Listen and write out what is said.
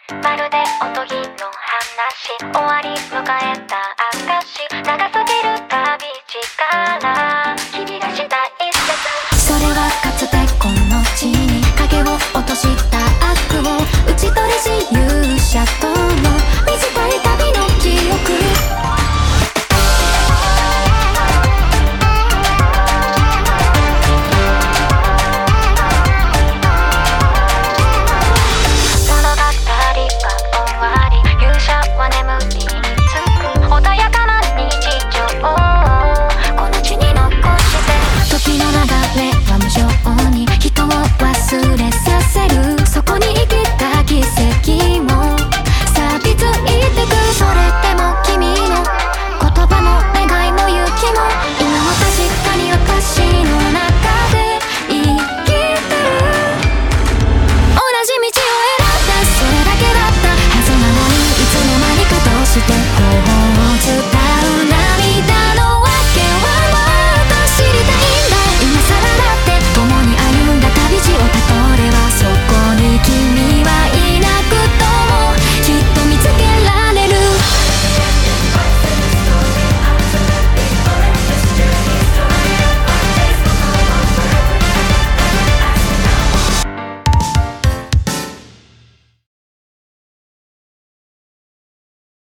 まるでおとぎの話、終わり迎えた証、長すぎる旅力、君がした一節。それはかつてこの地に影を